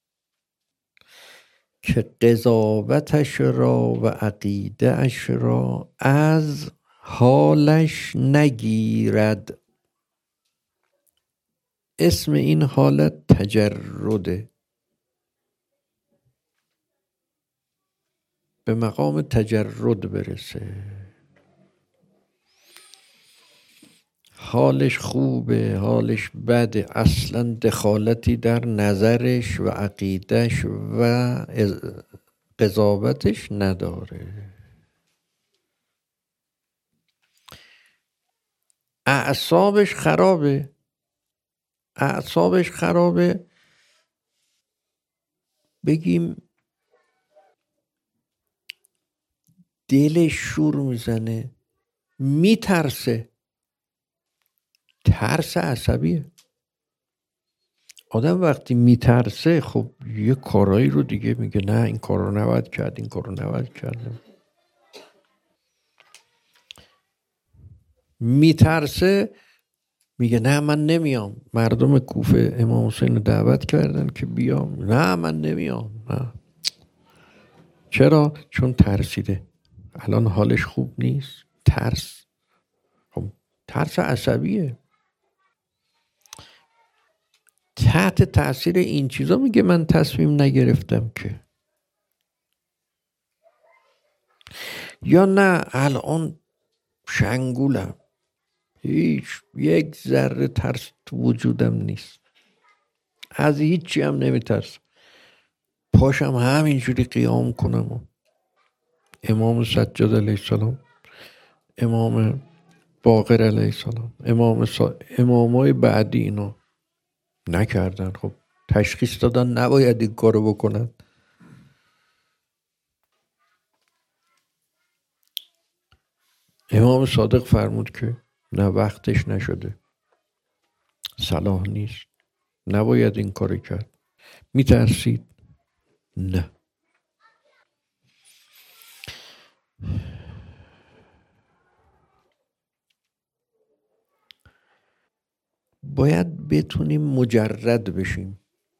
که قضاوتش را و عقیده اش را از حالش نگیرد. اسم این حالت تجرده. به مقام تجرد برسه، حالش خوبه حالش بده اصلا دخالتی در نظرش و عقیدش و قضاوتش نداره. اعصابش خرابه، اعصابش خرابه. بگیم دلش شور میزنه، میترسه. ترس عصبیه. آدم وقتی میترسه خب یه کارایی رو دیگه میگه نه این کار رو نباید کرد، این کار رو نباید کرد. میترسه میگه نه من نمیام. مردم کوفه امام حسین رو دعوت کردن که بیام، نه من نمیام. نه. چرا؟ چون ترسیده. الان حالش خوب نیست. ترس. خب ترس عصبیه. تحت تاثیر این چیزا میگه من تصمیم نگرفتم که. یا نه الان شنگولم، هیچ یک ذره ترس تو وجودم نیست، از هیچی هم نمیترسم، پاشم همینجوری قیام کنم. و امام سجاد علیه السلام، امام باقر علیه السلام، امام سا... امامای بعدی اینا نکردن. خب تشخیص دادن نباید این کارو بکنن. امام صادق فرمود که نه وقتش نشده، صلاح نیست، نباید این کارو کرد. میترسید؟ نه. باید بتونیم مجرد بشیم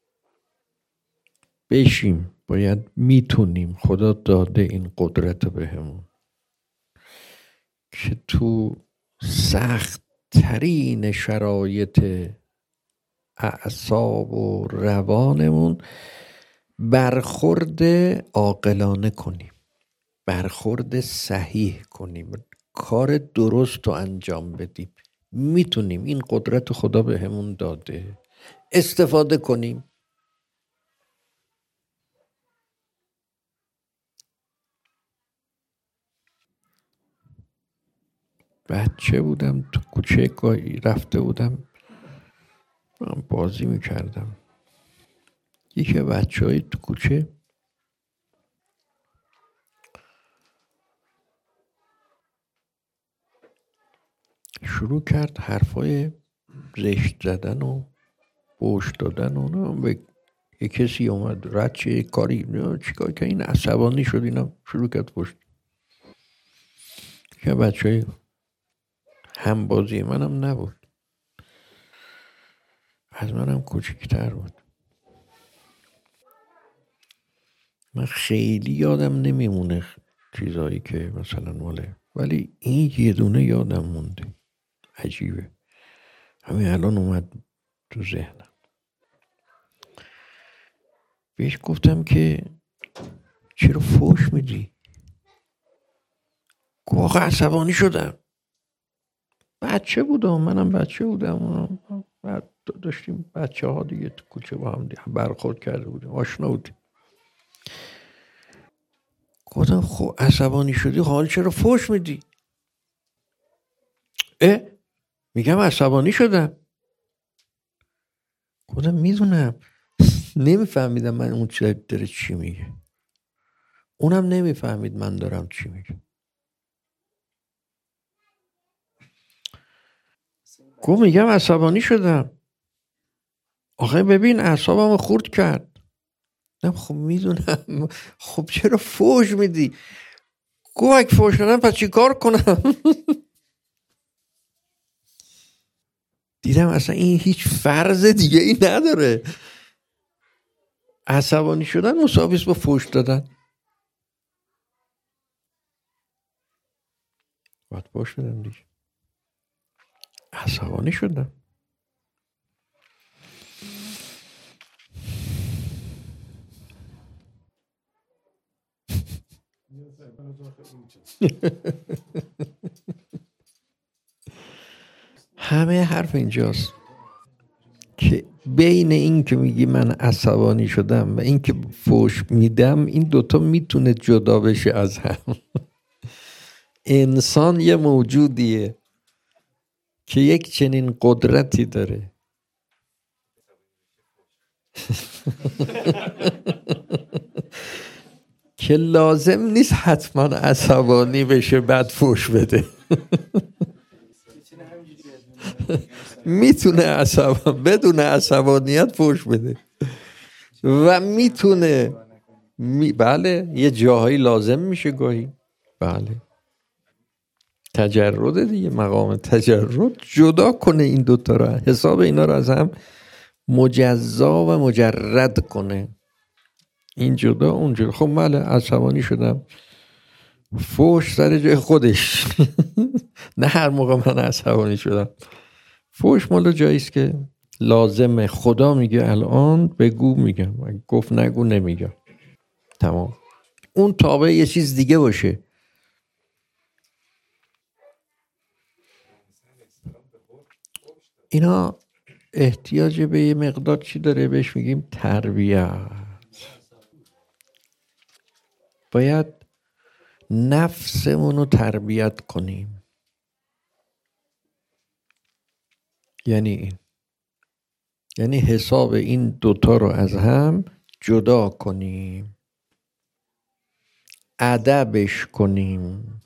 بشیم باید میتونیم. خدا داده این قدرت بهمون که تو سخت ترین شرایط اعصاب و روانمون برخورد عاقلانه کنیم، برخورد صحیح کنیم، کار درست رو انجام بدیم. میتونیم. این قدرت خدا بهمون داده، استفاده کنیم. بچه بودم تو کوچه گاهی رفته بودم من بازی میکردم، یکی بچه های تو کوچه شروع کرد حرفای زشت زدن و بوش دادن و نه به یه کسی اومد رد چه کاری چیکار که این عصبانی شد، اینا شروع کرد پشت. که بچه های هم بازی منم نبود، از منم کوچکتر بود. من خیلی یادم نمیمونه چیزایی که مثلا ماله، ولی این یه دونه یادم مونده. عجیبه، همین الان اومد تو ذهنم. بهش گفتم که چرا فوش میدی؟ واقعا عصبانی شدم. بچه بودم، منم بچه بودم. بعد داشتیم بچه ها دیگه تو کوچه با هم دیگه برخورد کرده بودیم، آشنا بودیم. گفتم خب عصبانی شدی، حال چرا فوش میدی؟ اه میگم عصبانی شدم. گفتم میدونم. نمیفهمیدم من اون چه داره چی میگه، اونم نمیفهمید من دارم چی میگه. گفت میگم عصبانی شدم. آخه ببین اعصابمو خورد کرد. نه خب میدونم. خب چرا فوش میدی؟ گفت اگه فوش ندم پس چی کار کنم؟ دیدم اصلا این هیچ فرض دیگه ای نداره. عصبانی شدن مساویس با فوش دادن. باید فوش بدم دیگه. عصبانی شدم. همه حرف اینجاست که بین این که میگی من عصبانی شدم و این که فوش میدم، این دوتا میتونه جدا بشه از هم. انسان یه موجودیه که یک چنین قدرتی داره. که لازم نیست حتما عصبانی بشه بعد فوش بده. میتونه عصب بدون عصبانیت فوش بده و میتونه می... بله یه جاهایی لازم میشه گاهی. بله تجرد دیگه، مقام تجرد جدا کنه این دوتا رو، حساب اینا رو از هم مجزا و مجرد کنه، این جدا اون جدا. خب بله عصبانی شدم، فوش سر جای خودش. نه هر موقع من عصبانی شدم فوش مال جاییست که لازمه. خدا میگه الان بگو میگم، گفت نگو نمیگم، تمام. اون تابع یه چیز دیگه باشه. اینا احتیاج به یه مقدار چی داره، بهش میگیم تربیت. باید نفسمون رو تربیت کنیم. یعنی این یعنی حساب این دوتا رو از هم جدا کنیم، ادبش کنیم،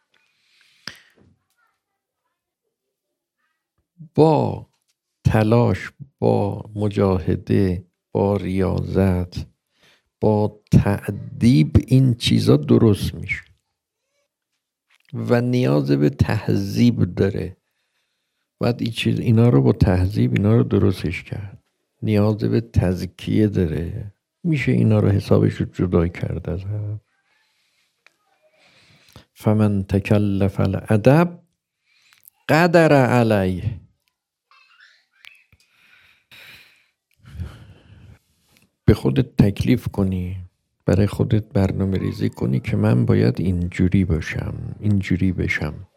با تلاش، با مجاهده، با ریاضت، با تأدیب این چیزا درست میشه و نیاز به تهذیب داره. بعد این چیز اینا رو با تهذیب اینا رو درستش کرد. نیاز به تزکیه داره، میشه اینا رو حسابش رو جدا کرد از هم. فمن تکلف الادب قدر علیه. به خودت تکلیف کنی، برای خودت برنامه ریزی کنی که من باید اینجوری باشم، اینجوری بشم.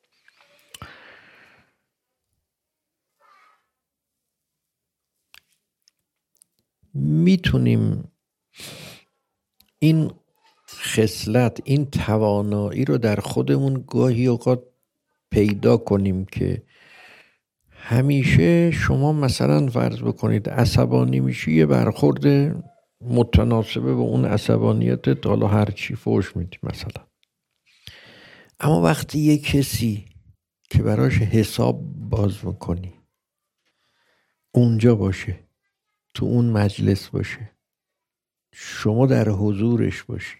میتونیم این خصلت، این توانایی رو در خودمون گاهی اوقات پیدا کنیم که همیشه شما مثلا فرض بکنید عصبانی میشی، یه برخورد متناسبه با اون عصبانیتت، حالا هر چی فوش میدی مثلا. اما وقتی یه کسی که براش حساب باز میکنی اونجا باشه، تو اون مجلس باشه، شما در حضورش باشی،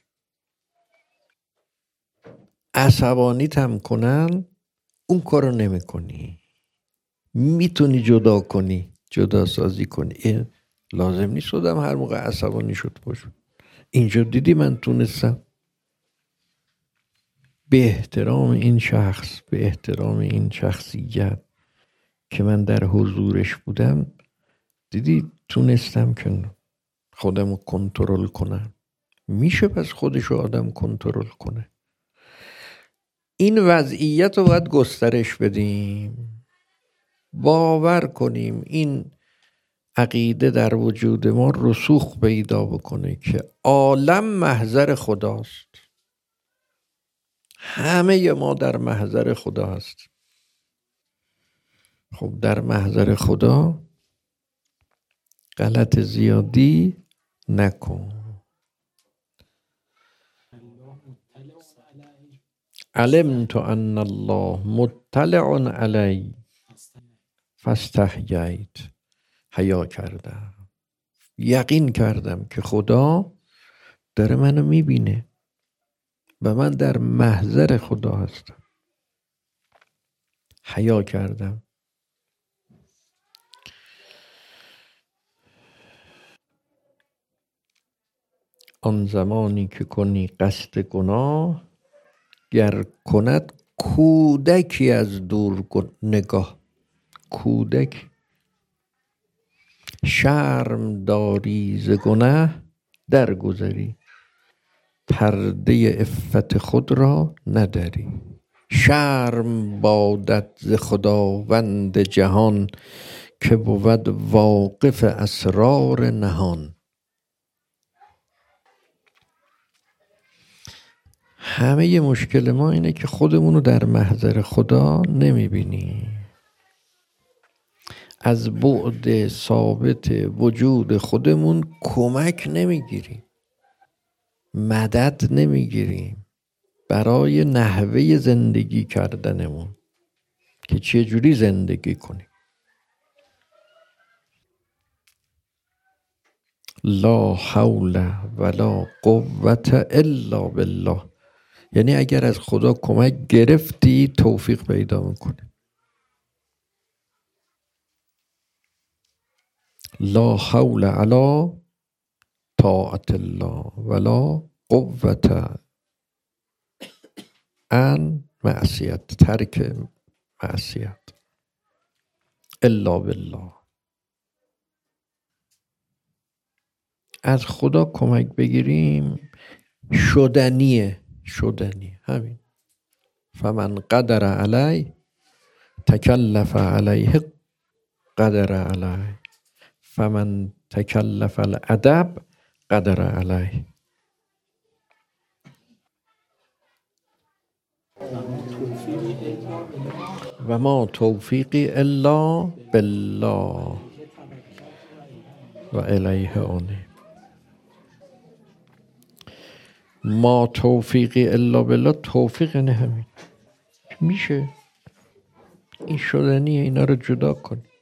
عصبانیت هم کنن، اون کارو نمی کنی، میتونی جدا کنی، جدا سازی کنی. لازم نیست خودم هر موقع عصبانی شد باشم. اینجا دیدی من تونستم به احترام این شخص، به احترام این شخصیت که من در حضورش بودم، دیدی تونستم که خودم رو کنترل کنم. میشه پس خودش رو آدم کنترل کنه. این وضعیت رو باید گسترش بدیم، باور کنیم این عقیده در وجود ما رسوخ پیدا بکنه که عالم محضر خداست، همه ما در محضر خدا هست. خب در محضر خدا غلط زیادی نکن. علمت ان الله مطلع علی فاستحییت. حیا کردم، یقین کردم که خدا داره منو میبینه و من در محضر خدا هستم. حیا کردم. آن زمانی که کنی قصد گناه، گر کند کودکی از دور نگاه. کودک شرم داری ز گناه درگذری، پرده عفت خود را نداری. شرم بادت ز خداوند جهان، که بود واقف اسرار نهان. همه مشکل ما اینه که خودمونو در محضر خدا نمیبینیم. از بعد ثابت وجود خودمون کمک نمیگیریم. مدد نمیگیریم برای نحوه زندگی کردنمون که چه جوری زندگی کنیم. لا حول ولا قوة الا بالله، یعنی اگر از خدا کمک گرفتی توفیق پیدا میکنی. لا حول علی طاعت الله ولا قوة عن معصیت، ترک معصیت، الا بالله. از خدا کمک بگیریم شدنیه، شدنیه همین. فمن قدر علی تکلف علیه قدر علیه، فمن تکلف الادب قدر علیه. و ما توفیقی الا بالله و الیه آنی. ما توفیقی الا بالله، توفیق نه همین میشه، این شدنیه، اینا رو جدا کن.